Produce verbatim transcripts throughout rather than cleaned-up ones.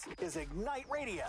is Ignite Radio.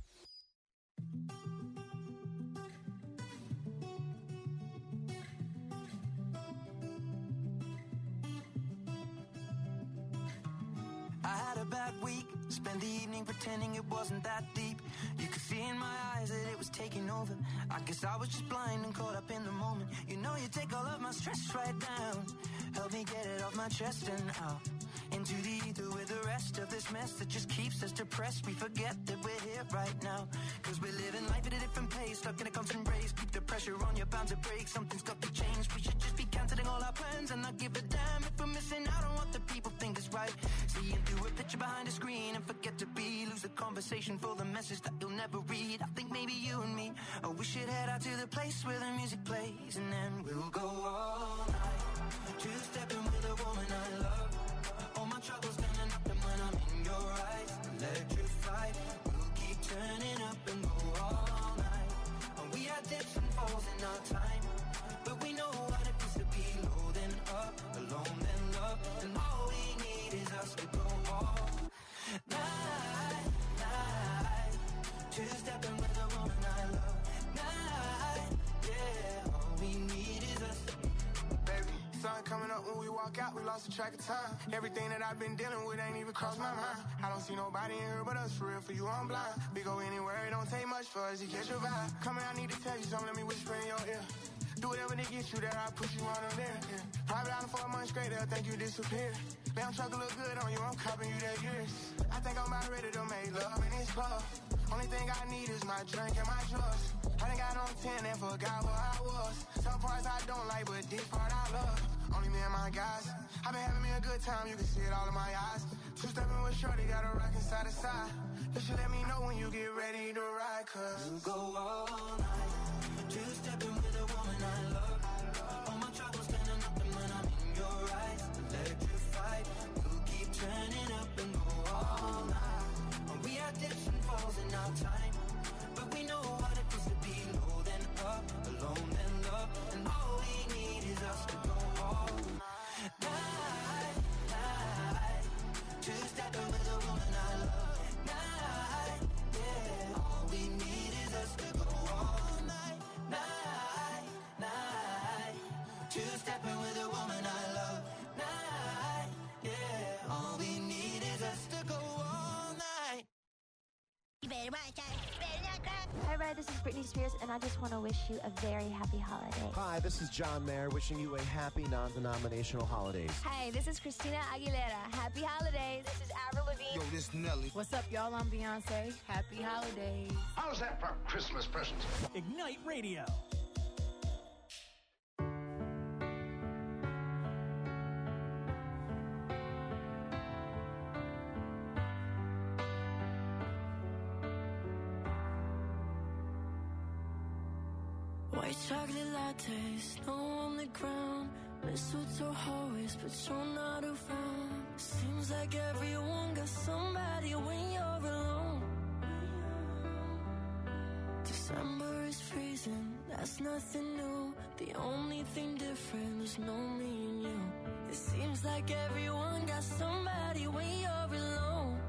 I had a bad week, spent the evening pretending it wasn't that deep. You could see in my eyes that it was taking over. I guess I was just blind and caught up in the moment. You know you take all of my stress right down. Help me get it off my chest and out into the ether with the rest of this mess that just keeps us depressed. We forget that we're here right now, cause we're living life at a different pace, stuck in a constant race. Keep the pressure on, you're bound to break. Something's got to change. We should just be cancelling all our plans and not give a damn if we're missing out on what the people think is right. Seeing through a picture behind a screen and forget to be. Lose the conversation for the message that you'll never read. I think maybe you and me, oh, we should head out to the place where the music plays, and then we'll go all night, two-stepping with a woman I love. All my troubles turning up, and when I'm in your eyes, electrified. We'll keep turning up and go all night. And we had dips and falls in our time, but we know what it feels to be low then up, alone then love. And all we need is us to go all night, night. Two-stepping with a woman I love. Night, yeah. All we need is us. Baby, sun coming up when we walk out, we lost the track of time. Everything that I've been dealing with ain't even crossed my mind. I don't see nobody in here but us, for real, for you I'm blind. We go anywhere, it don't take much for us to catch your vibe. Come here, I need to tell you something, let me whisper in your ear. Do whatever to get you there, I'll put you on them there. Yeah. Private island for a month straight, they'll think you disappeared. Damn truck look good on you, I'm copping you that years. I think I'm about ready to make love in this club. Only thing I need is my drink and my drugs. I done got on ten and forgot where I was. Some parts I don't like, but this part I love. Only me and my guys. I've been having me a good time, you can see it all in my eyes. Two-stepping with Shorty, got a rockin' side to side. You should let me know when you get ready to ride, cause we'll go all night. Two-stepping with a woman I love. All my troubles standing up, and when I'm in your eyes, electrified. We'll keep turning up and go all night. And we had dips and falls in our time, but we know what it feels to be low then up, alone then love. And all we need is us to go all night, night. Two-stepping with a woman I love. Night, yeah. All we need is us to go all night, night, night. Two-stepping with a woman I love. Night, yeah. All we need is us to go all night. Hi, Red, this is Britney Spears, and I just want to wish you a very happy holiday. Hi, this is John Mayer, wishing you a happy non-denominational holidays. Hi, this is Christina Aguilera. Happy holidays. This is Avril Lavigne. Yo, this is Nelly. What's up, y'all? I'm Beyonce. Happy holidays. How's that for Christmas presents? Ignite Radio. White chocolate latte, snow on the ground. Mistletoe always, but you're not around. Seems like everyone got somebody when you're alone. December is freezing, that's nothing new. The only thing different is no me and you. It seems like everyone got somebody when you're alone.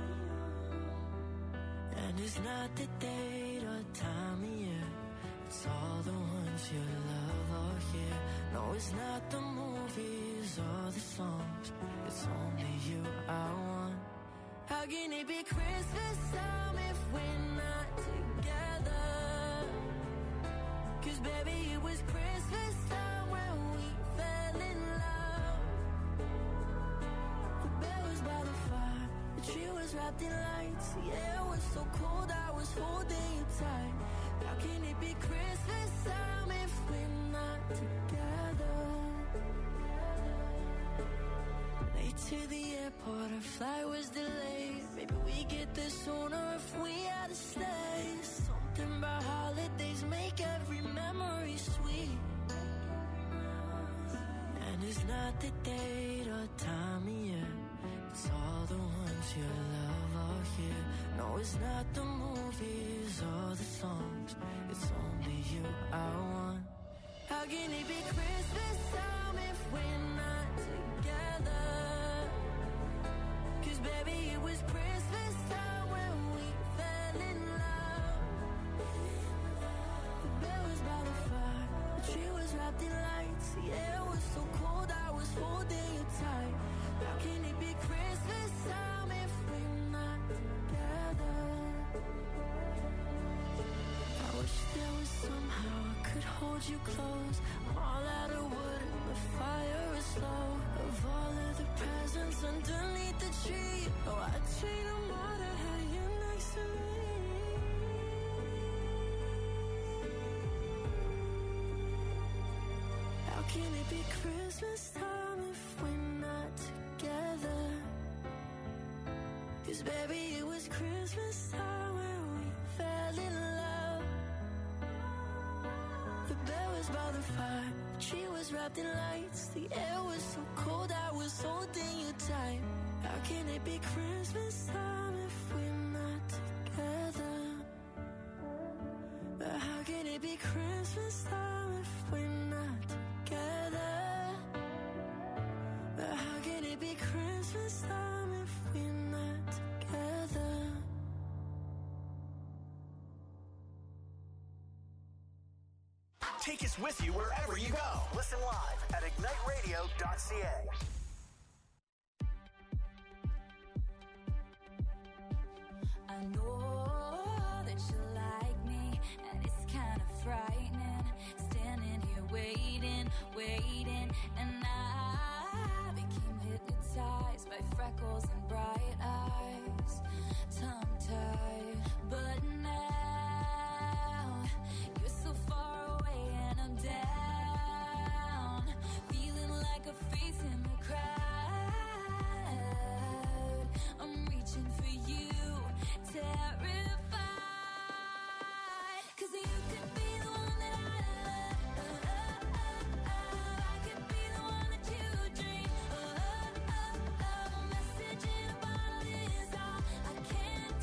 And it's not the date or time of year, it's all the ones you love are here. No, it's not the movies or the songs, it's only you I want. How can it be Christmas time if we're not together? Cause baby, it was Christmas time when we fell in love. The bed was by the fire, the tree was wrapped in lights. Yeah, it was so cold, I was holding you tight. How can it be Christmas time if we're not together? Late to the airport, our flight was delayed. Maybe we get there sooner if we had a sleigh. Something about holidays make every memory sweet. And it's not the date or time of year, it's all the ones you love are here. No, it's not the movies or the songs, it's only you I want. How can it be Christmas time if we're not together? Cause baby, it was Christmas time when wrapped in lights. The air was so cold, I was holding you tight. How can it be Christmas time if we're not together? I wish there was somehow I could hold you close. I'm all out of wood and the fire is low. Of all of the presents underneath the tree, oh, I'd trade them all to have you next to me. How can it be Christmas time if we're not together? 'Cause baby, it was Christmas time when we fell in love. The bed was by the fire, the tree was wrapped in lights. The air was so cold, I was holding you tight. How can it be Christmas time if we're not together? But how can it be Christmas time if we're not together? But how can it be Christmas time if we're not together? Take us with you wherever you go. Listen live at ignite radio dot c a. I know that you like me, and it's kind of frightening. Standing here waiting, waiting, and I became hypnotized by freckles and bright eyes, tongue-tied. But now you're so far away and I'm down, feeling like a face in the crowd. I'm reaching for you, terrified, 'cause you could be the one that I love. I could be the one that you dream. A message in a bottle is all I can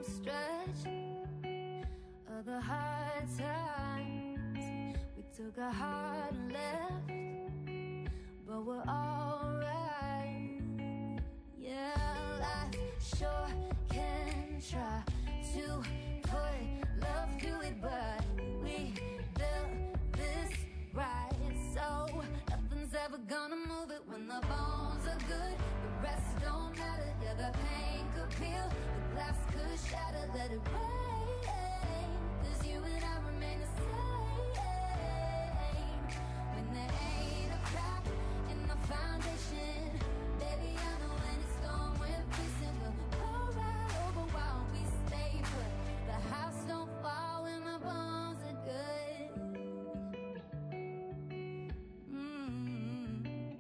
home stretch of the hard times. We took a hard left, but we're alright. Yeah, life sure can try to put love to it, but we built this right, so nothing's ever gonna move it. When the bones are good, the rest don't matter. Yeah, the pain could peel, the glass could shatter. Let it rain, 'cause you and I remain the same. When there ain't a crack in the foundation, baby, I know when it's storm we're facing. We'll roll right over while we stay put. The house don't fall when the bones are good. Mm-hmm.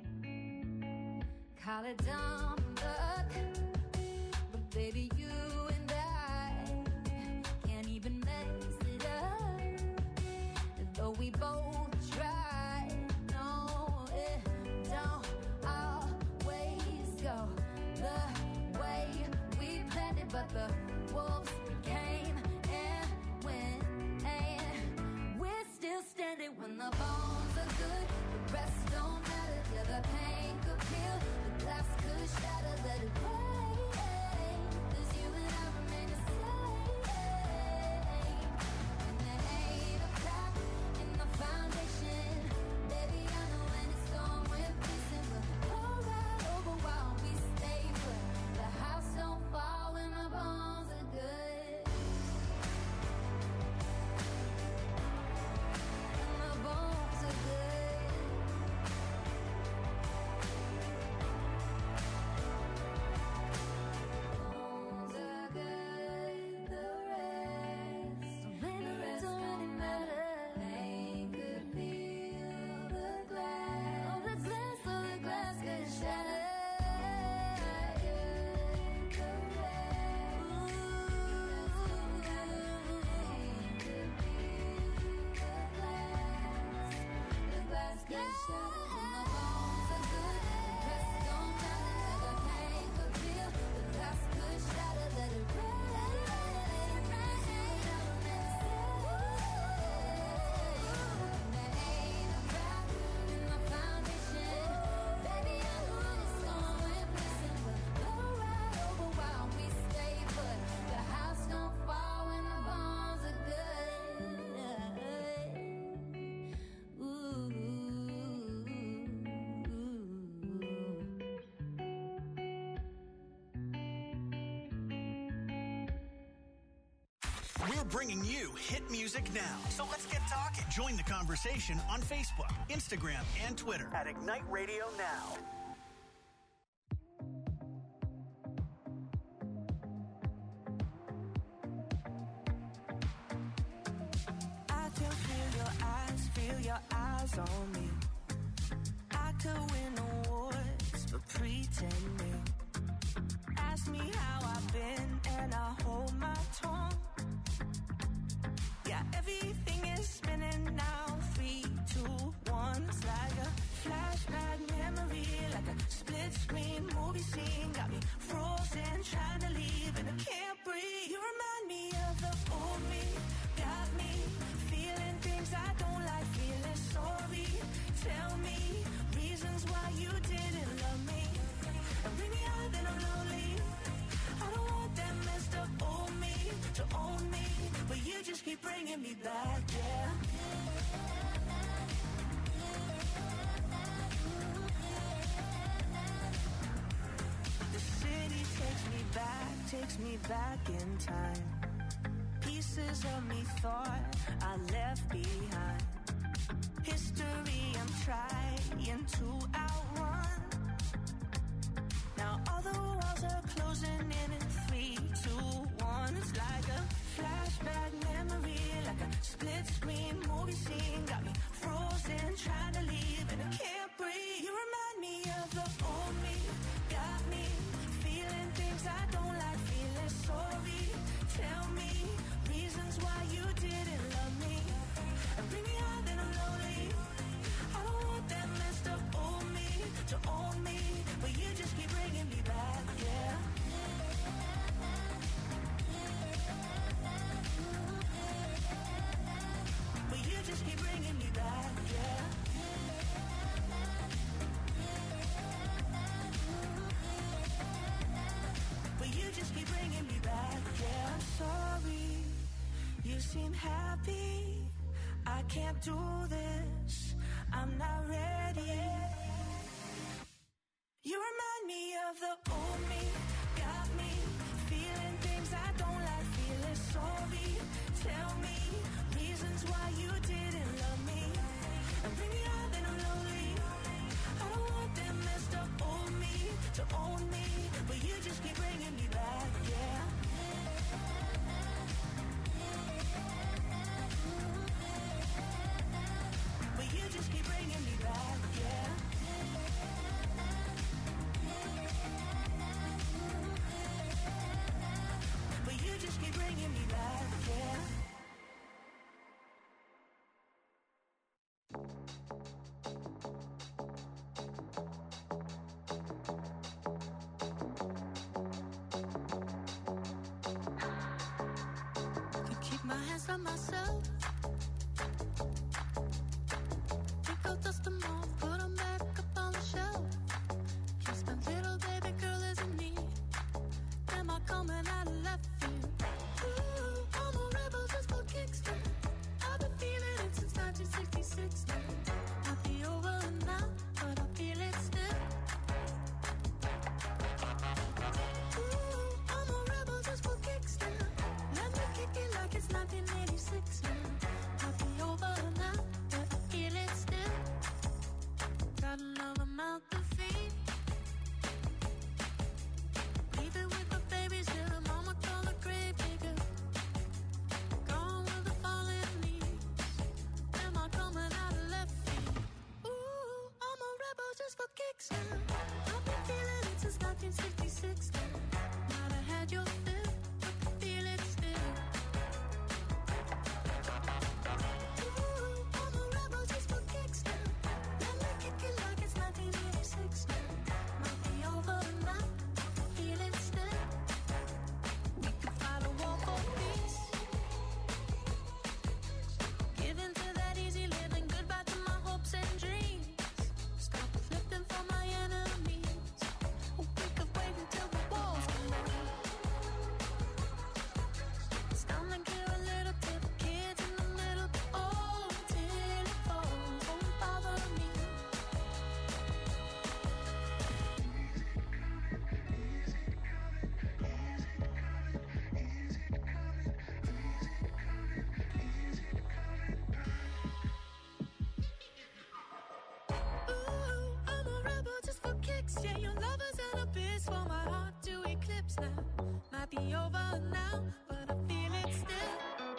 Call it dumb luck, but baby, you and I can't even mess it up. Though we both try, no, it don't always go the way we planned it. But the wolves came and went, and we're still standing. When the bones are good, the rest don't matter. Yeah, the pain could peel, the glass could shatter. Let it rain, 'cause you and I remain the same. And there ain't a crack in the foundation, baby, I know when it's storm we're facing. We'll roll right over while we stay put. The house don't fall when the bones are good. And the bones are good. Bones are good, the rest don't really matter. Pain could peel the glass, oh the glass, oh the glass could shatter. The rest, pain could peel the glass, the glass could shatter. When the bones are good, the rest don't matter. The pain could peel, the glass could shatter. Let it rain, let it rain, there ain't a crack in the foundation, baby, I know when it's storm we're facing. We'll go right over while we stay put. The house don't fall when the bones are good. Ooh. We're bringing you hit music now. So let's get talking. Join the conversation on Facebook, Instagram, and Twitter at Ignite Radio Now. I can feel your eyes, feel your eyes on me. I could win awards for pretending. Ask me how I've been and I hold my tongue. Yeah, everything is spinning now. Three, two, one. It's like a flashback memory, like a split screen movie scene. Got me frozen, trying to leave and I can't breathe. You remind me of the old me. Got me feeling things I don't like, feeling sorry. Tell me reasons why you didn't love me. And bring me out, then I'm lonely. I don't want that messed up old me to own me, but you just keep bringing me back, yeah. The city takes me back, takes me back in time. Pieces of me thought I left behind. History I'm trying to outrun. Now all the walls are closing in in three, two, one. It's like a flashback memory, like a split screen movie scene. Got me frozen, trying to leave and I can't breathe. You remind me of the old me. Got me feeling things I don't like, feeling sorry. Tell me reasons why you didn't love me. And bring me out, then I'm lonely. I don't want that messed up old me to own me, but you just keep bringing me back, yeah. do this. I'm not ready. You remind me of the old me. Got me feeling things I don't like feeling. Sorry, tell me reasons why you didn't love me. And bring me out then I'm lonely. I don't want that messed up old me to own me, but you just keep bringing me back, yeah. But you just keep bringing me back, yeah. But you just keep bringing me back, yeah. Can keep my hands on myself. Pick out, dust them off, put them back up on the shelf. Kiss my little baby girl isn't me. Am I coming out of left field? Ooh, I'm a rebel just for kicks now. I've been feeling it since nineteen sixty-six now. I'll be over now, but I feel it still. Ooh, I'm a rebel just for kicks now. Let me kick it like it's nineteen eighty-six now. I'll be over now, but I feel it still. Got another mouth to feed. Leaving with the babies till the mama call a grave digger. Gone with the fallen leaves. Am I coming out of left field? Ooh, I'm a rebel just for kicks now. I've been feeling it since nineteen sixty-six now. Might have had your fill, but I feel it still. Ooh, I'm a rebel just for kicks now. Let me kick it like it's nineteen eighty-six now. Might be over now, I feel it still. We could fight a war for peace. Give in to that easy living, goodbye to my hopes and dreams. Stop flipping for my enemies. We could wait until the walls come down. It's time to give a little to the kids in the middle. Oh, till it falls, won't bother me. Ooh, I'm a rebel just for kicks. Yeah, your lovers and a bitch for my heart to eclipse now. Might be over now, but I feel it still.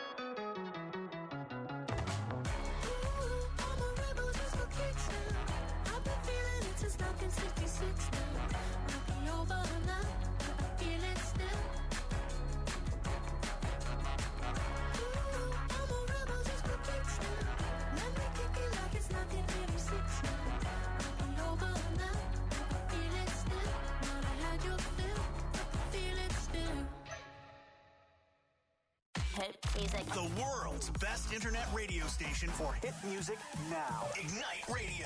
Ooh, I'm a rebel just for kicks now. I've been feeling it since nineteen sixty-six now. Might be over now, but I feel it still. Ooh, I'm a rebel just for kicks now. Let me kick it like it's nineteen eighty-six now. Might be over now, but I feel it still. Might have had your fill, but I feel it still. Hit music. The world's best internet radio station for hit music now. Ignite Radio.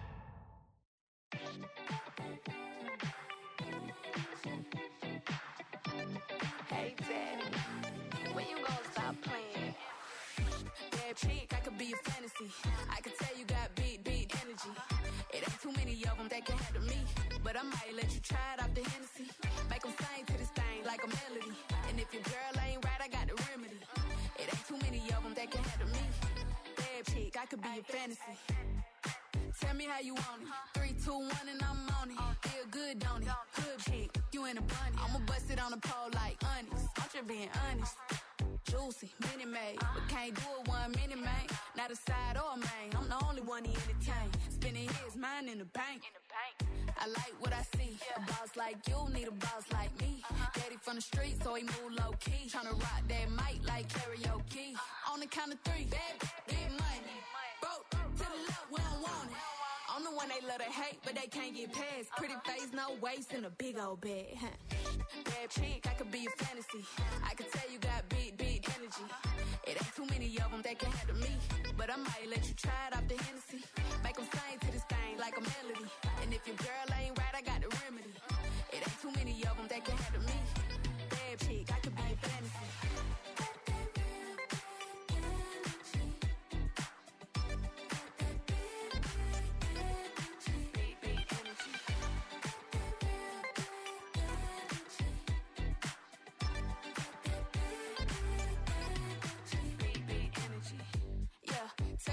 Hey, Daddy, when you gonna stop playing? Bad chick, I could be a fantasy. I could tell you got big, big energy. It ain't too many of them that can handle me. But I might let you try it off the Hennessy. Make them sing to this thing like a melody. And if your girl ain't right, I got the remedy. It ain't too many of them that can handle me. Bad chick, I could be a fantasy. Tell me how you want it. Three, two, one, and I'm on it. Feel good, don't it? Hood chick, you in a bunny. I'ma bust it on the pole like honest. I'm just being honest. Juicy, mini made, but can't do it one minute, man. Not a side or a main. I'm the only one he entertain. Spending his mind in the bank. I like what I see. A boss like you need a boss like me. Daddy from the street, so he move low key. Tryna rock that mic like karaoke. On the count of three, bad, big money. Broke to the left, we don't want it. I'm the one they love to hate, but they can't get past. Pretty face, no waist, and a big old bag. Bad chick, I could be a fantasy. I could tell you got big, big energy. It ain't too many of them that can handle me. But I might let you try it off the Hennessy. Make them sing to this thing like a melody. And if your girl ain't right, I got the remedy. It ain't too many of them that can handle me. Bad chick, I could be a fantasy.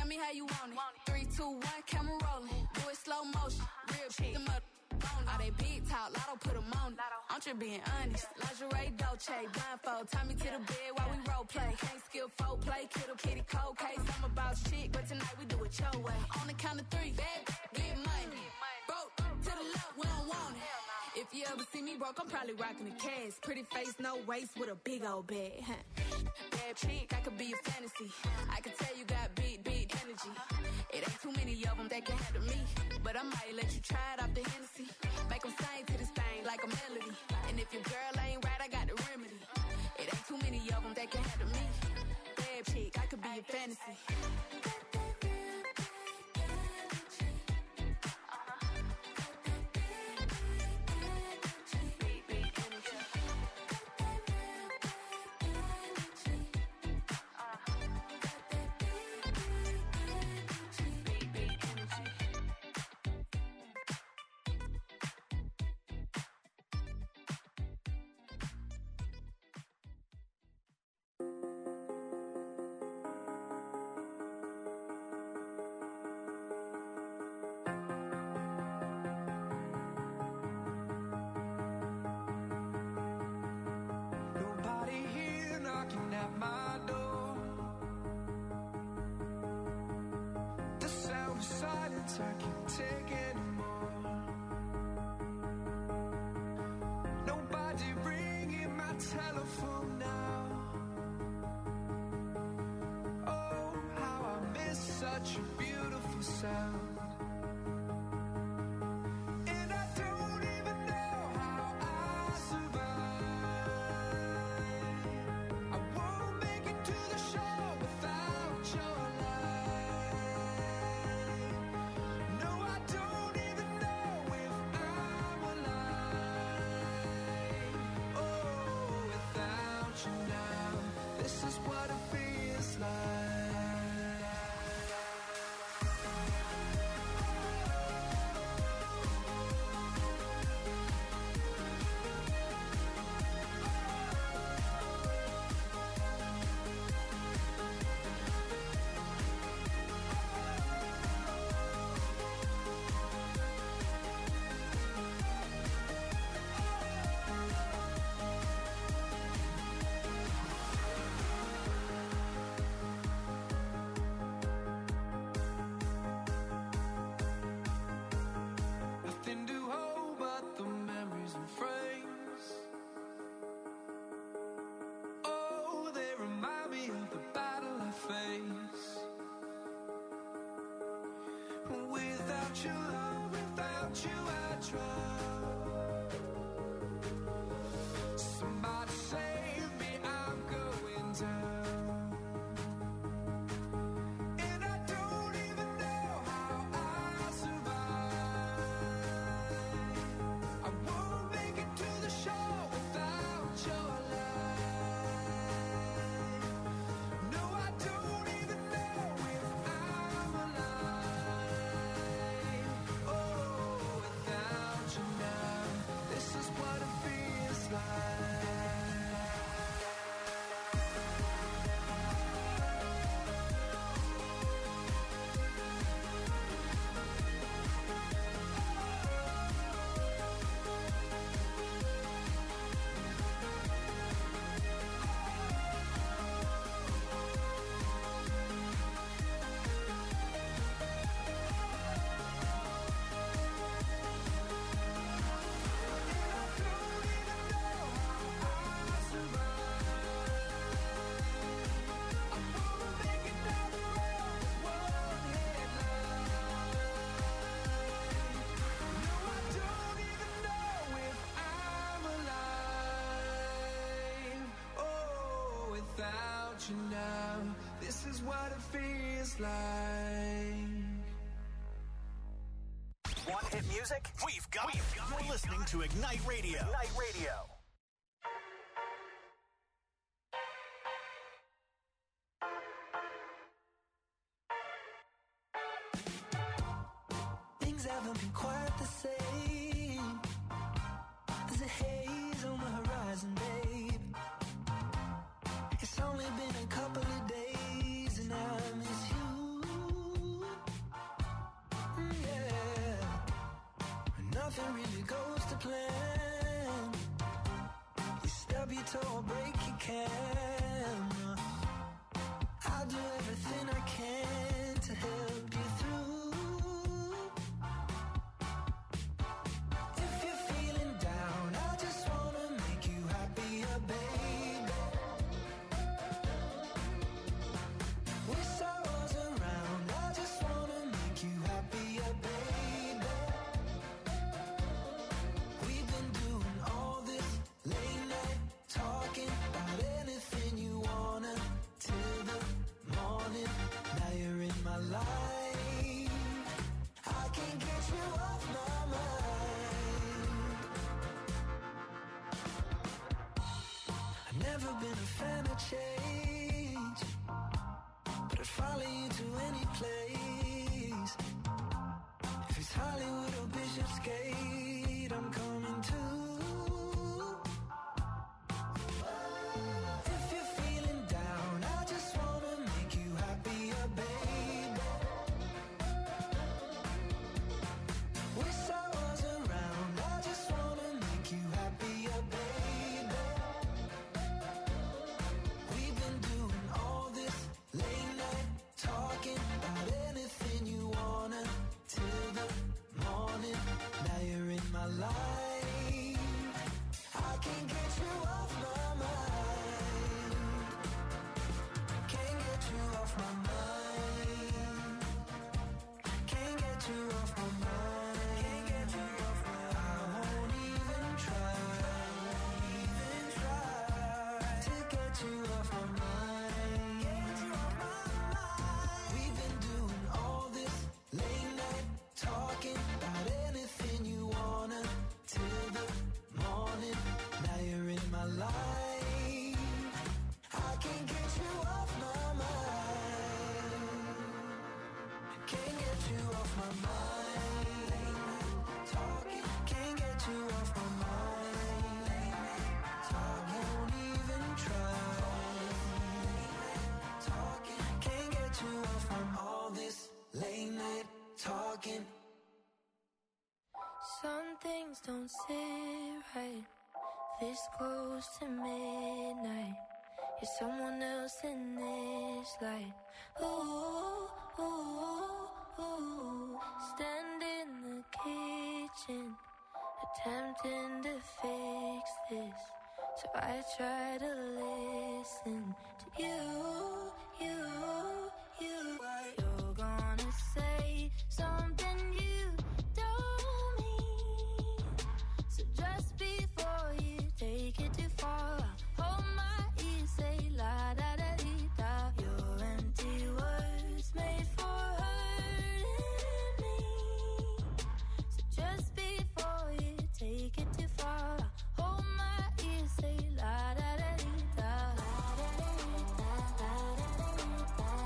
me how you want it. Three, two, one, camera rolling. Do it slow motion. Real shit. Them up. All they big talk, Lotto put them on it. I'm just being honest. Lingerie, Dolce, blindfold. Tie me to the bed while we role play. Can't skill folk play, kiddo, kitty, cold case. I'm about shit, but tonight we do it your way. On the count of three, bad, get money. Broke to the left, we don't want it. If you ever see me broke, I'm probably rocking a cash. Pretty face, no waist, with a big old bag. Bad chick, I could be a fantasy. I could tell you got big, big energy. It ain't too many of them that can handle me. But I might let you try it off the Hennessy. Make them sing to this thing like a melody. And if your girl ain't right, I got the remedy. It ain't too many of them that can handle me. Bad chick, I could be a fantasy. I can't take anymore. Nobody ringing my telephone now. Oh, how I miss such a beautiful sound. And I don't even know how I survive. I won't make it to the show without your this is what it feels like. Without your love, without you I drown. Somebody save me, I'm going down. And I don't even know how I survive. I won't make it to the show without your light. No, I don't even know if I'm alive. Oh, without you now, this is what it feels like. Without you now, this is what it feels like. Want hit music? We've got it. You're listening to Ignite Radio. Ignite Radio. Things haven't been quite the same. There's a haze on the horizon, babe. It's only been a couple of days and I miss you. nothing really goes to plan. You stub your toe or break your can. I'll do everything I can to help you through. If you're feeling down, I just wanna make you happier, baby. Wish I was around, I just wanna make you happier, baby. We've been doing all this late night talking about anything you wanna till the morning. Now you're in my life, I can't get you off my mind. I've never been a fan of change, but I'd follow you to any place. If it's Hollywood or Bishopsgate, I'm coming too. If you're feeling down, I just wanna make you happier, baby. Wish I was around, I just wanna make you happier, baby. We've been doing all this late night talking about anything you wanna till the morning. Now you're in my life, I can't get you off my mind. Can't get you off my mind. Can't get you off my mind. Can't get you off my mind. I won't even try, even try to get you off my mind. Get you off my mind. We've been doing all this late night talking about anything you wanna till the morning. Now you're in my life, I can't get you off my mind. Can't get you off my mind. Late night talking, can't get you off my mind. Late night talking, won't even try. Late night talking, can't get you off from all this late night talking. Some things don't sit right this close to midnight. You're someone else in this light. Ooh, ooh, ooh. Stand in the kitchen, attempting to fix this. So I try to listen to you, you, you. You're gonna say something you don't mean. So just before you take it too far, hold my ear, say la da da dee da. Your empty words made for hurting me. So just before you take it too far, hold my ear, say la da da dee da. La da da dee da, la da da dee da.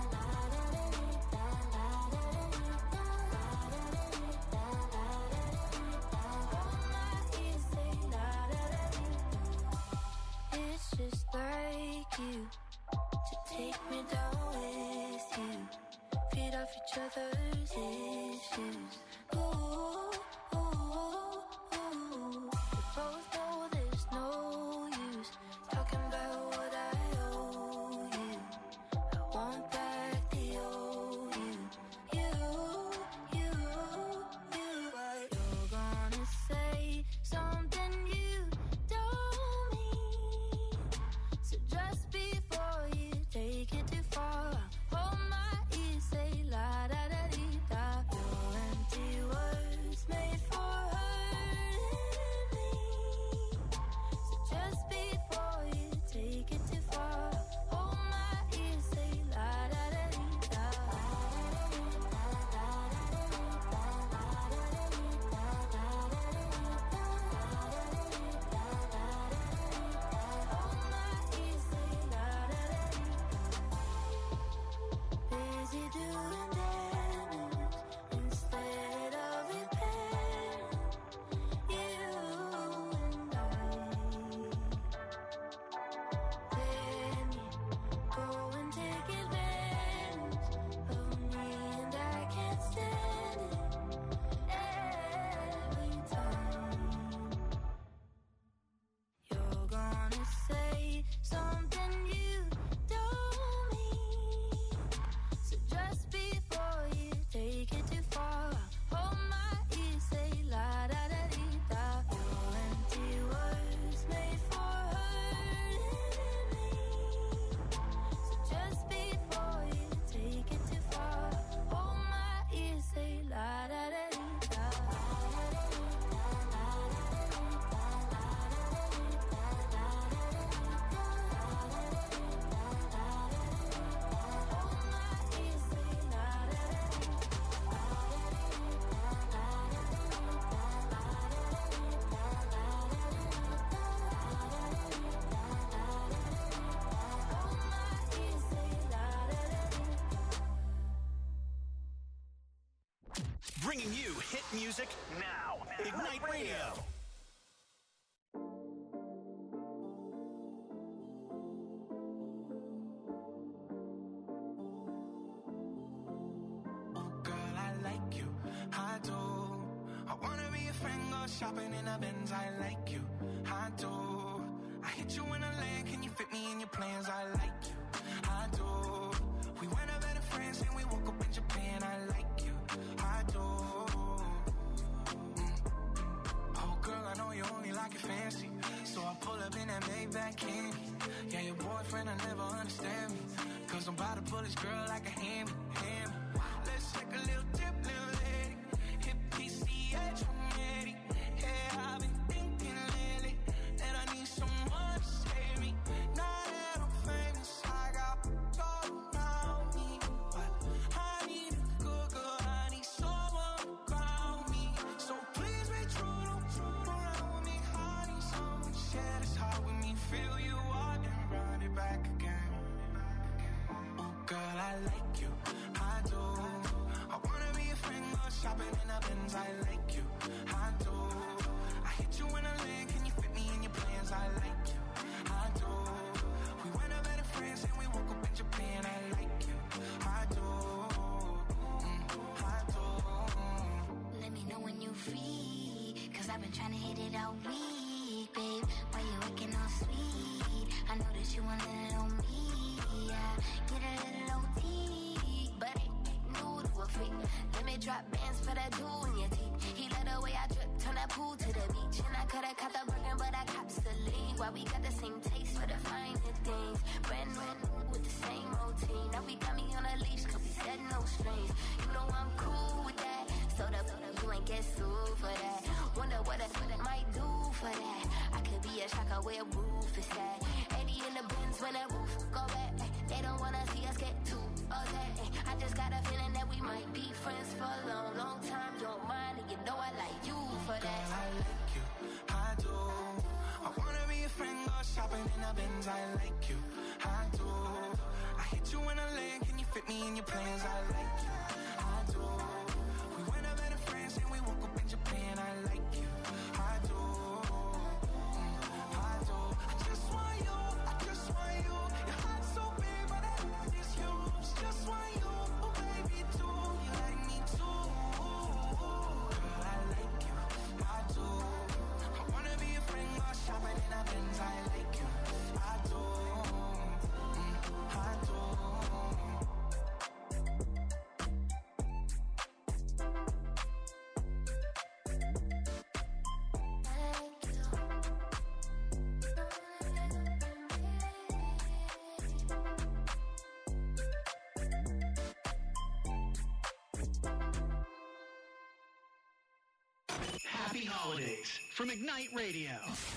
music now. Ignite Radio. Shopping in a Benz, I like you, I do. I hit you in a lane, can you fit me in your plans? I like you, I do. We went out better friends and we woke up in Japan. I like you, I do. Mm. Oh girl, I know you only like it fancy, so I pull up in that Maybach candy. Yeah, your boyfriend, I never understand me, cause I'm about to pull this girl like a hand, hand. Let's take a little dip, little lady. Hit P C H one eighty. Yeah, I've been thinking lately that I need someone to save me. Now that I'm famous, I got gold around me, but I need a good girl, I need someone to ground me. So please be true, don't true around with me. I need someone to share this heart with me, fill you up and run it back again. Oh girl, I like you, I do. I wanna be a friend, go shopping in a Benz. I like you, I do. Hit you in a lane, can you fit me in your plans? I like you, I do. We went out better friends and we woke up in Japan. I like you, I do, mm, I do. Let me know when you free, cause I've been trying to hit it all week, babe. Why you looking all sweet? I know that you want a little me, yeah. Get a little O T, but ain't new to a freak. Let me drop bands for that jewel in your teeth. He let the way I drip, turn that pool to the beach. And I could've caught the Birkin, but I cops the league. Why we got the same taste for the finer things. Brand new with the same routine. Now we got me on a leash, cause we said no strings. You know I'm cool with that. So the you ain't get sued for that. Wonder what I might do for that. I could be a shocker where a roof is at. eighty in the Benz when that roof go back. They don't wanna see us get too upset. I just got a feeling that we might be friends for a long, long time. Don't mind, and you know I like you for that. Girl, I like you, I do. I wanna be a friend, go shopping in a Benz. I like you, I do. I hit you in a lane, can you fit me in your plans? I like you, I do. We went out better friends and we woke up in Japan. I like you, I do, mm, I do. I just want you, I just want you. Your heart's so big, but I love this you. Just want you, oh baby, too. You like me too. Girl, I like you, I do. I wanna be a friend, go shopping in a Benz. I like you, I do, mm, I do. Happy holidays from Ignite Radio.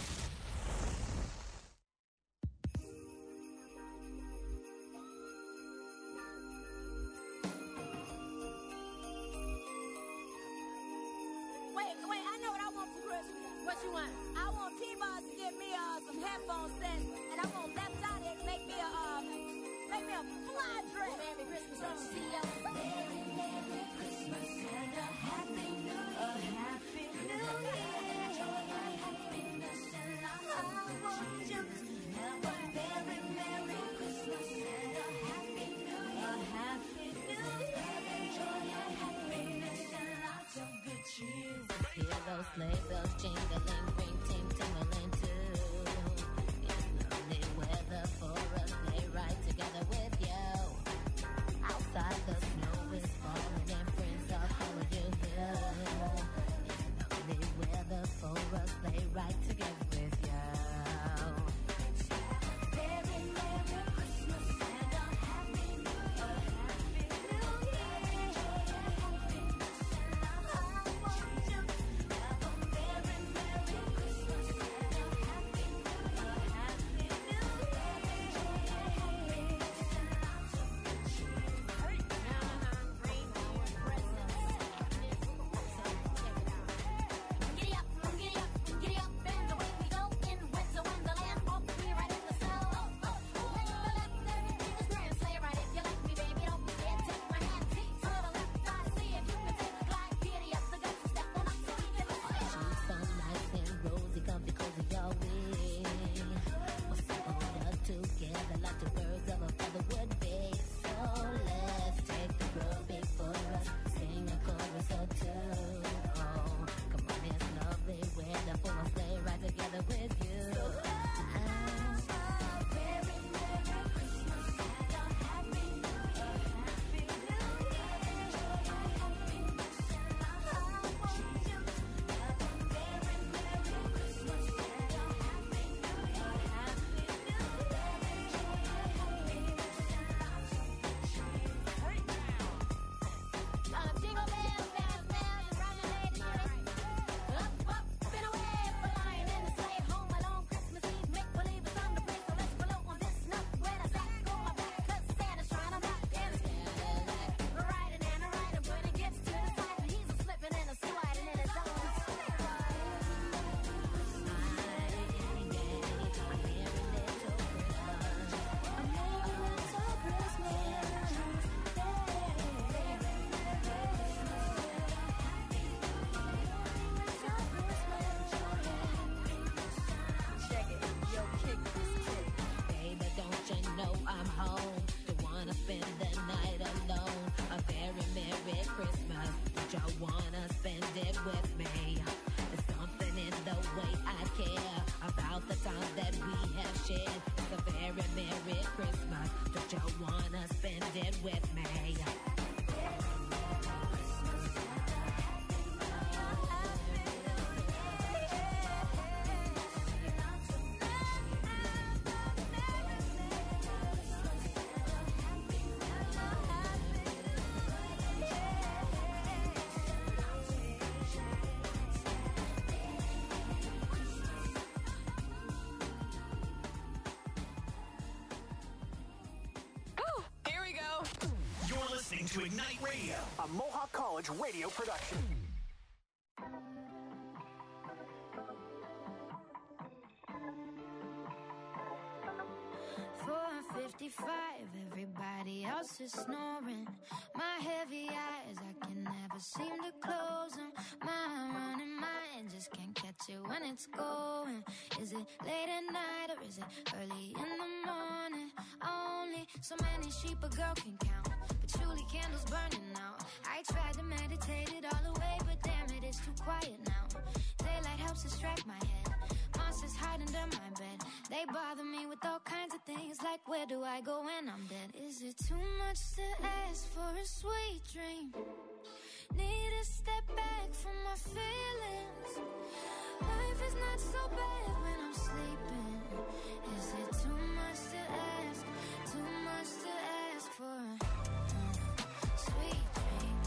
Wait, wait, I know what I want for Christmas. What you want? I want T-Boss to get me uh, some headphone sets, and I want Left-Eye to make me a, um, make me a fly dress. Merry Christmas, don't see you. Merry, Merry Christmas and a Happy New Year. A Happy New Year. Joy and happiness and lots of good cheer. Have a very Merry Christmas and a Happy New Year. A Happy New Year. Joy and happiness and lots of good cheer. Hear those sleigh bells jingling, ring ting tingling too. It's lovely weather for us, play right together with you. Outside the snow is falling and friends are calling you here. It's lovely weather for us, play right together with you. Very Merry Christmas and a Happy New Year. A Happy New Year. Joy and happiness and lots of good cheer. Have a very Merry celebration. It's a very Merry Christmas. Don't you wanna spend it with me? To Ignite Radio, a Mohawk College radio production. four fifty-five, everybody else is snoring. My heavy eyes, I can never seem to close them. My running mind just can't catch it when it's going. Is it late at night or is it early in the morning? Only so many sheep a girl can count. Patchouli candles burning out. I tried to meditate it all away, but damn it, it's too quiet now. Daylight helps distract my head. Monsters hide under my bed. They bother me with all kinds of things, like where do I go when I'm dead? Is it too much to ask for a sweet dream? Need to step back from my feelings. Life is not so bad when I'm sleeping. Is it too much to ask? Too much to ask for a sweet dream,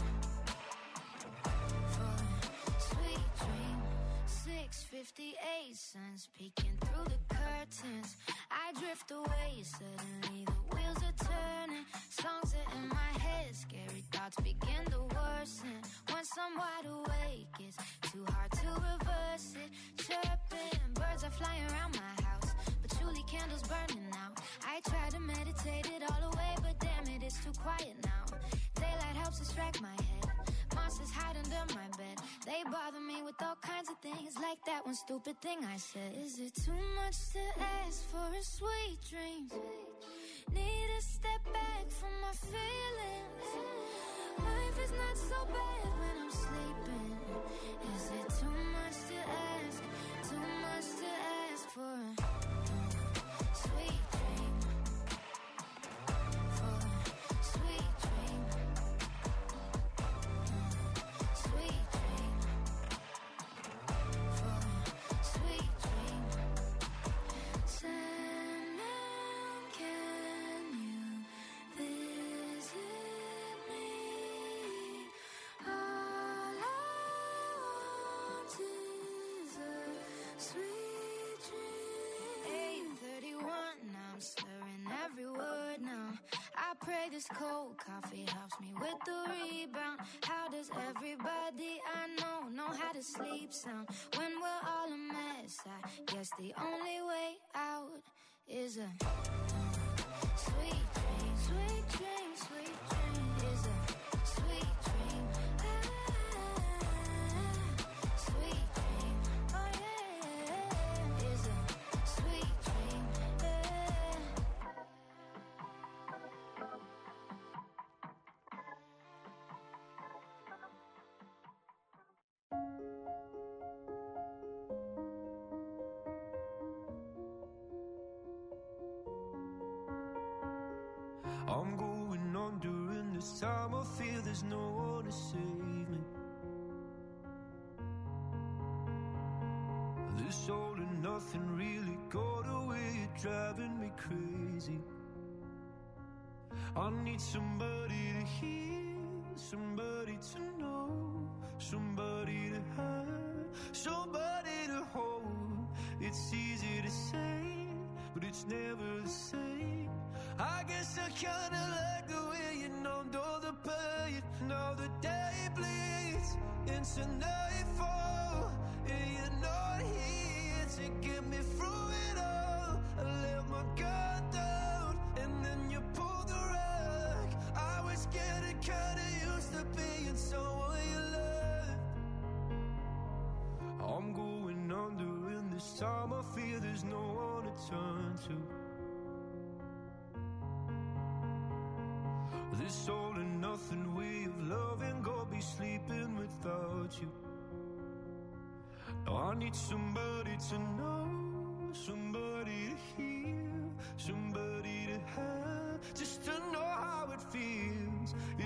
for a sweet dream. Six fifty-eight, sun's peeking through the curtains. I drift away, suddenly the wheels are turning. Songs are in my head, scary thoughts begin to worsen. Once I'm wide awake, it's too hard to reverse it. Chirping, birds are flying around my house. Patchouli candles burning out. I try to meditate it all away, but damn it, it's too quiet now. Daylight helps distract my head. Monsters hide under my bed. They bother me with all kinds of things, like that one stupid thing I said. Is it too much to ask for a sweet dream? Need to step back from my feelings. Life is not so bad when I'm sleeping. Is it too much to ask? Too much to ask for a sweet dream, for a sweet dream, sweet dream, for a sweet dream. Sandman, can you visit me? All I want is a sweet dream. eight thirty-one, I'm slurring every word now. I pray this cold coffee helps me with the rebound. How does everybody I know know how to sleep sound? When we're all a mess, I guess the only way out is a sweet dream, sweet dream, sweet dream. Is a sweet dream, ah, sweet dream. Oh yeah, is a sweet dream, yeah. I'm going on during this time. I feel there's no one to save me. This all and nothing really got away, driving me crazy. I need somebody to hear, somebody to know, somebody to have, somebody to hold. It's easy to say, but it's never the same. I guess I kinda like the way you numbed all the pain. Now the day bleeds into nightfall, and you're not here to get me through it all. I let my guard down, and then you pulled the rug. I was getting kinda used to being someone you loved. I'm going under, and this time I feel there's no one to turn to. This all and nothing way of loving, go be sleeping without you. Now I need somebody to know, somebody to hear,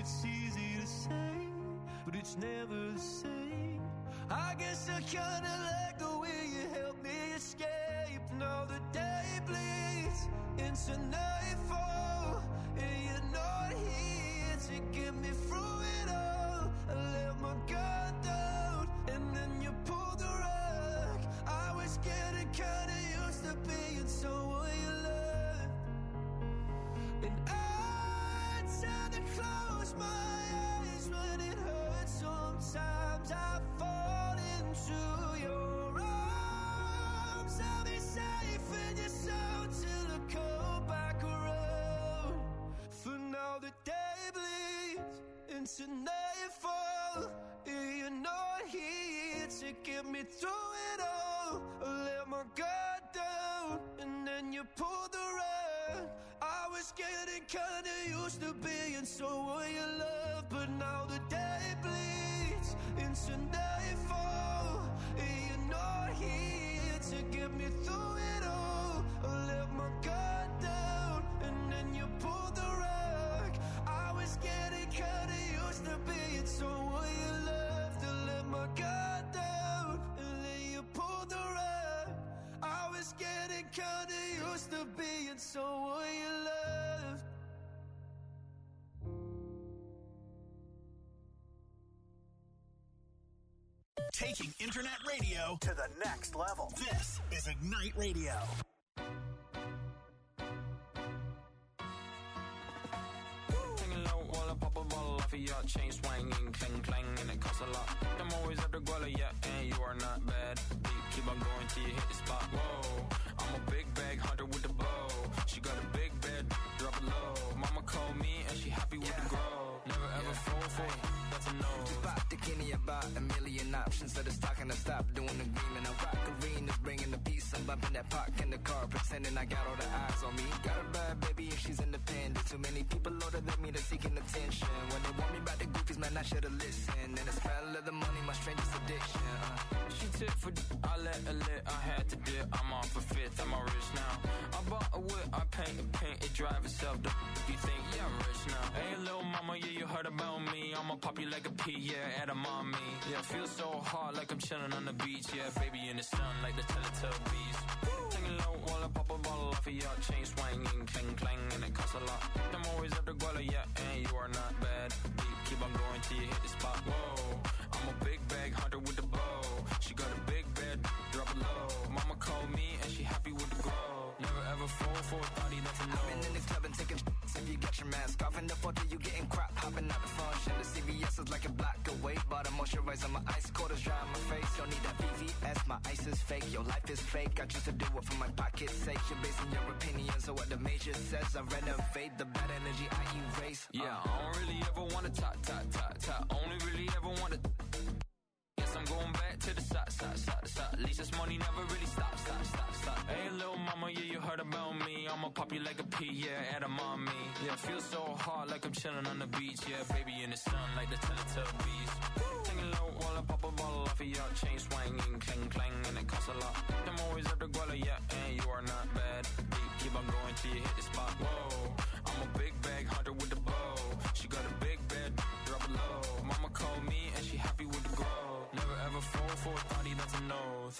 it's easy to say, but it's never the same. I guess I kinda like the way you help me escape. Now the day bleeds into nightfall, and you're not here to get me through it all. I let my guard down, and then you pulled the rug. I was getting kinda used to being someone you loved, and I tend to close my eyes when it hurts. Sometimes I fall into your arms. I'll be safe in your soul till I come back around. For now the day bleeds into nightfall, and you're not here to get me through it all. I let my guard down, and then you pulled the rug. I was getting kinda used to being someone you love, but now the day bleeds into nightfall, and you're not here to get me through it all. I let my guard down, and then you pulled the rug. I was getting kinda used to being someone you loved. I let my guard down, and then you pulled the rug. I was getting kinda used to being someone you loved. Taking internet radio to the next level. This is Ignite Radio. Taking low while I pop a bottle off of your chain swinging, clang clang, and it costs a lot. I'm always at the guala, yeah, and you are not bad. Deep, keep on going till you hit the spot. Whoa, I'm a big bag hunter with the bow. She got a big bed, drop it low. Mama called me and she happy with yeah. the grow. Never ever yeah. fall for it, that's a no. Just pop the Kenny about a million options. So it's talking to stop doing the green. And I rock arenas, bringing the peace. I'm bumping that park in the car, pretending I got all the eyes on me. Got a bad baby and she's independent. Too many people older than me that's seeking attention. When they want me about the goofies, man, I should've listened. And the smell of the money, my strangest addiction. Uh. She tip for d- I let her lit, I had to dip. I'm off a fifth, I'm all rich now. I bought a whip, I paint a paint, it drive itself. The f- you think, yeah, I'm rich now. Hey, little mama, yeah, you heard about me. I'ma pop you like a pea, yeah, at a mommy. Yeah, feel so hard like I'm chilling on the beach. Yeah, baby in the sun like the Teletubbies. Taking low while I pop a bottle off of your chain swinging, clang clang, and it costs a lot. I'm always at the guala, yeah, and you are not bad. Deep, keep on going till you hit the spot. Whoa, I'm a big bag hunter with the bow. She got a big bed, drop it low. Mama called me and she happy with the grow. Never ever fall for a thotty, that's a no. I've been in the club and taking sh**s. If you got your mask off in the photo, you getting crap. Hopping out the function. The C V S is like a block away. Bought a moisturizer, my ice quarters dry on my face. Don't need that V V S, my ice is fake. Your life is fake, I choose to do it for my pocket's sake. You're basing your opinions on what the major says. I renovate the bad energy I erase. Yeah, uh. I don't really ever wanna top, top, top, top. Only really ever wanna. Guess I'm going back to the side, side, side, side. At least this money never really stops, stop, stop, stop. Hey, little mama, yeah, you heard about me. I'ma pop you like a pea, yeah, at a mommy. Yeah, feel so hard like I'm chilling on the beach. Yeah, baby in the sun like the Teletubbies. Taking low while I pop a bottle off of your chain swinging, clang clang, and it costs a lot. I'm always at the guala, yeah, and you are not bad. Deep, keep on going till you hit the spot. Whoa, I'm a big bag hunter with the bow. She got a big bed, drop it low. Mama called me and she happy with the grow. Never ever fall for a thotty, that's a nose.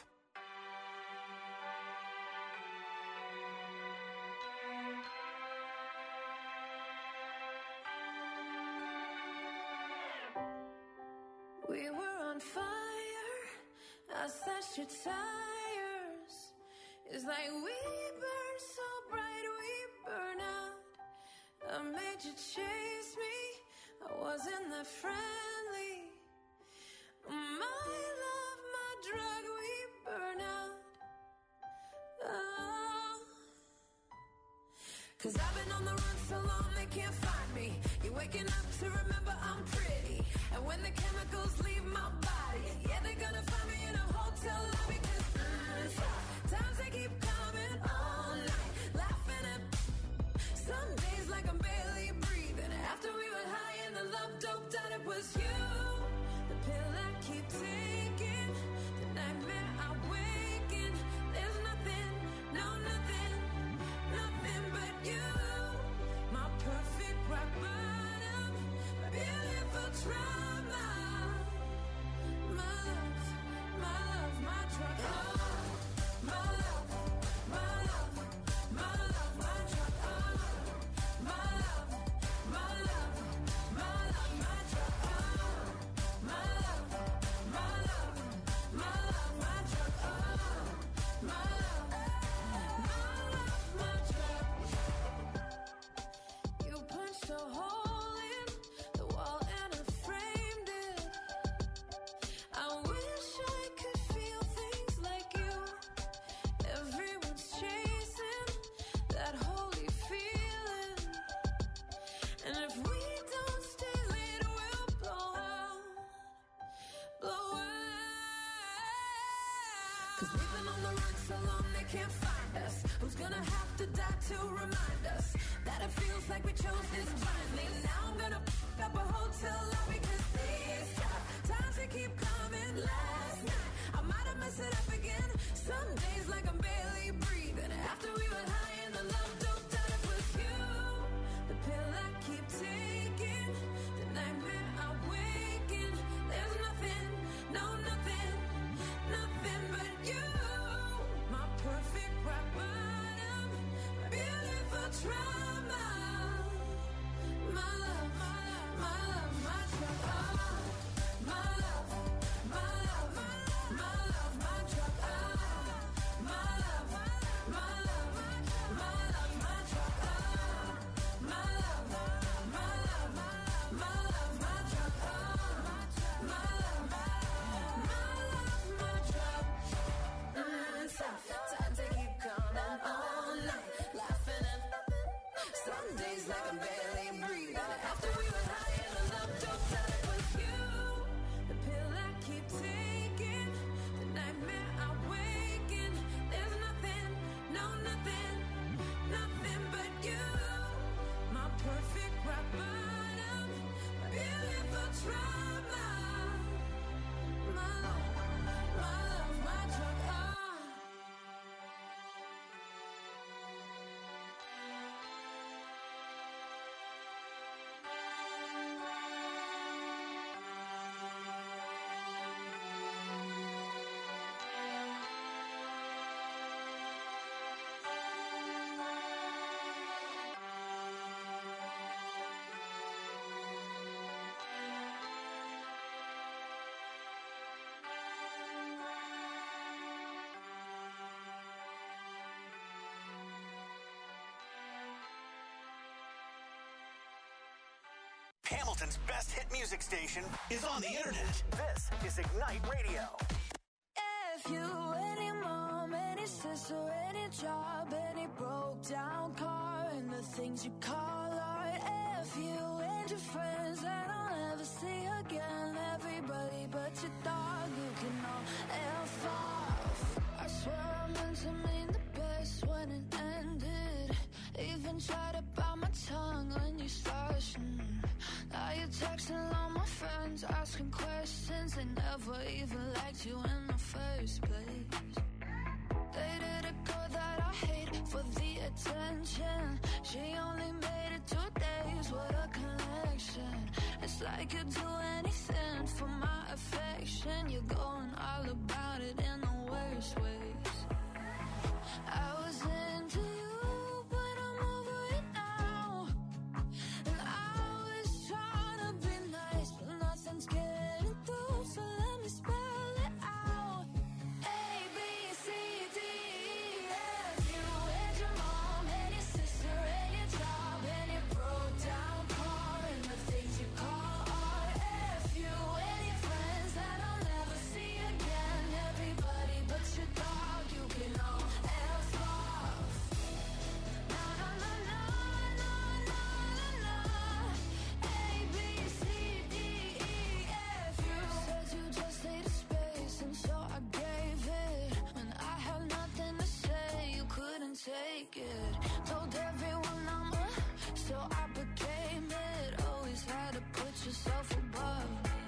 We were on fire, I slashed your tires. It's like we burn so bright, we burn out. I made you chase me, I wasn't that friendly. My love, my drug, we burn out. Oh. Cause I've been on the run so long they can't find me. You're waking up to remember I'm pretty. And when the chemicals leave my body, yeah, they're gonna find me in a hotel lobby. Cause mm, times they keep coming all night, laughing at some days like I'm barely breathing. After we were high and the love doped out, it was you. The pill I keep taking, the nightmare I wake in. There's nothing, no nothing, nothing but you. My perfect rock bottom, baby, Cause we've been on the run so long they can't find us. Who's gonna have to die to remind us that it feels like we chose this blindly? Now I'm gonna f*** up a hotel lobby, cause these tough times they keep coming. Last night I might have messed it up again. Some days like I'm barely breathing. After we were high and the love doped out, it was you. The pill I keep taking, the nightmare I wake in. There's nothing, no nothing, nothing but you. My perfect rock bottom, my beautiful trauma. My love, my love, my love, my drug. Oh, my love, my love, my love, my drug. Oh, my love, my love, my love, my drug. Oh, my love, my love, my love, my drug. Oh, my love, my love, my drug. Mm, tough times they keep coming all night, laughing at nothing. Some days like I'm barely breathing. After we were high and the love doped out, it was you. The pill I keep taking, the nightmare I wake in. There's nothing, no nothing, nothing but you. My perfect rock bottom, my beautiful trauma. My love, my love, my drug. Oh. Hamilton's best hit music station is on the internet. This is Ignite Radio. If you, any mom, any sister, any job, any broke down car, and the things you call art. If you and your friends that I'll never see again, everybody but your dog, you can all F off. I swear I meant to mean the best when it ended. Even tried to bite my tongue when you started. Mm. Now you're texting all my friends, asking questions. They never even liked you in the first place. Dated a girl that I hate for the attention. She only made it two days with a connection. It's like you'd do anything for my affection. You're going all about it in the worst ways. I was into you, but I'm over it now. And I was trying to be nice, but nothing's getting through, so let me spell it out. A, B, C, D, E, F. You and your mom and your sister and your job and your broke down car and the things you call art. F. You and your friends that I'll never see again. Everybody but your dog, you can all F off. Na na na na na na na na. A, B, C, D, E, F. You said you just needed space, and so I gave it. When I had nothing to say, you couldn't take it. Told everyone I'm a, so I became it. Always had to put yourself above me.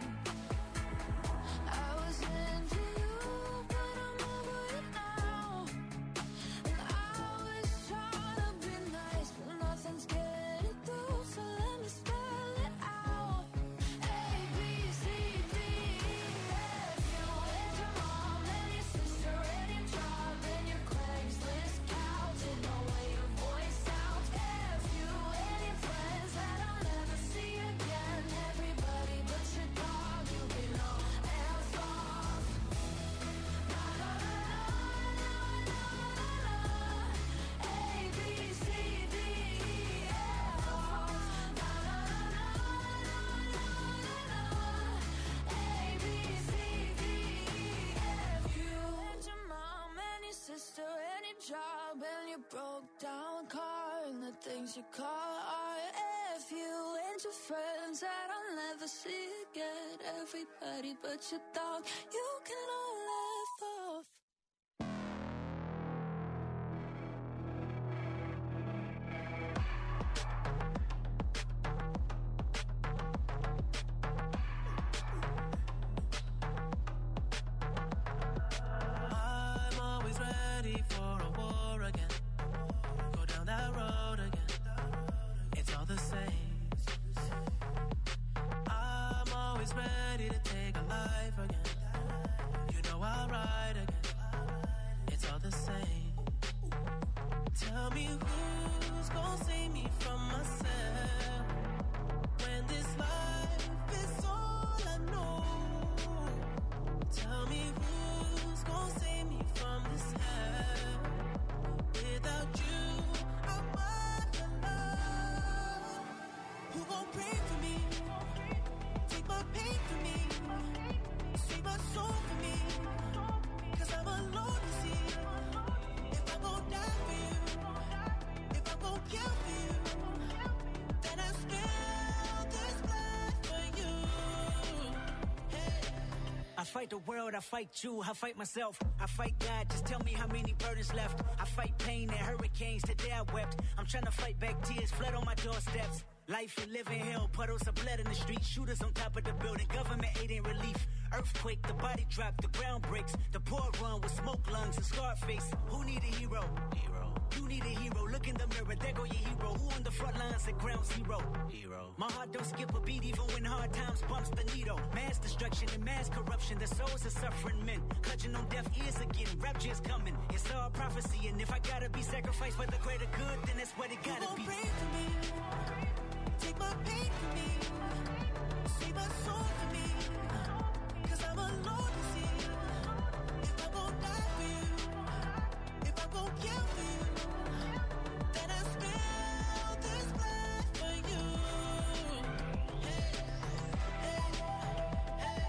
I was into you, but I'm over it now. And I was trying to be nice, but nothing's getting through, so let me spell it out. A, B, C, D, E, F. You and your mom and your sister and your job and your Craigslist couch and the way your voice sounds. F. You and your friends that I'll never see again. Everybody but your dog, you can all F off. Na na na na na na na. A, B, C, D, E, F off. Na na na na na na na. A, B, C, D, E, F. You and your mom and your sister and your job and your broke down car and the things you call art. F. You and your friends that I'll never see again. Everybody but your dog, you can all F off. life again. You know I'll ride again. It's all the same. Tell me who's gonna save me from myself when this life is all I know. Tell me who's gonna save me from this hell. Without you, I'm alone. Who gon' pray for me? Take my pain for me. Save my soul for me. Cause I'm alone, you see. If I'm gon' die for you, if I'm gon' kill for you, then I spill this blood for you. Hey. I fight the world, I fight you, I fight myself, I fight God, just tell me how many burdens left. I fight pain and hurricanes, today I wept. I'm trying to fight back tears, flood on my doorsteps. Life you live in hell, puddles of blood in the street, shooters on top of the building, government aid ain't relief. Earthquake, the body drop, the ground breaks, the poor run with smoke lungs and scarred face. Who need a hero? Hero. You need a hero, look in the mirror, there go your hero. Who on the front lines at ground zero? Hero. My heart don't skip a beat even when hard times bumps the needle. Mass destruction and mass corruption, the souls of suffering men. Clutching on deaf ears again, rapture's coming. It's all prophecy, and if I gotta be sacrificed for the greater good, then that's what it gotta be. Pray for me. Take my pain for me. Save my soul for me. Cause I'm alone, you see. If I'm gon' die for you, if I'm gon' kill for you, then I spill this blood for you. Hey, hey, hey.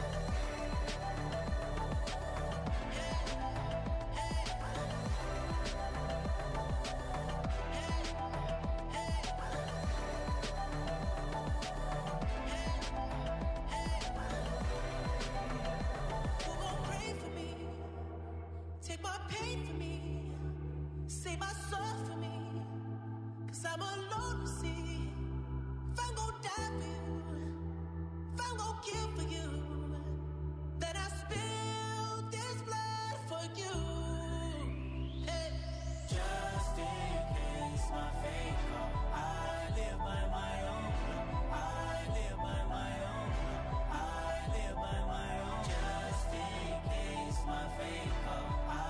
Take my pain for me, save my soul for me, cause I'm alone, you see. If I'm gon' die for you, if I'm gon' kill for you, then I spill this blood for you. Hey. Just in case my fate come, I live by my own, I live by my own, I live by my own. Just in case my fate come,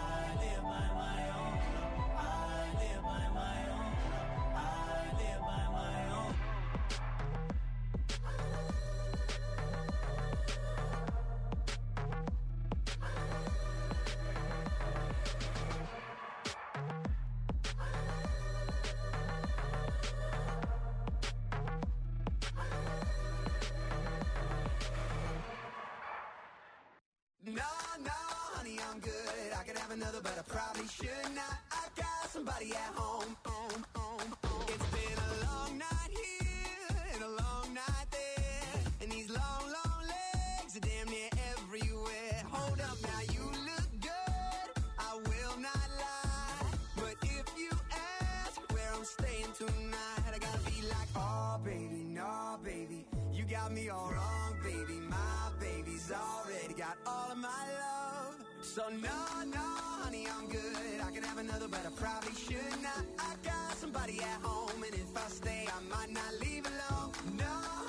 No, no, honey, I'm good. I could have another, but I probably should not. I got somebody at home. home, home, home. It's been a long night here and a long night there, and these long, long legs are damn near everywhere. Hold up now, you look good, I will not lie. But if you ask where I'm staying tonight, I gotta be like, oh, baby, no, baby. You got me all wrong, baby. My baby's already got all of my love. So no, no, honey, I'm good. I could have another, but I probably should not. I got somebody at home, and if I stay, I might not leave alone. No,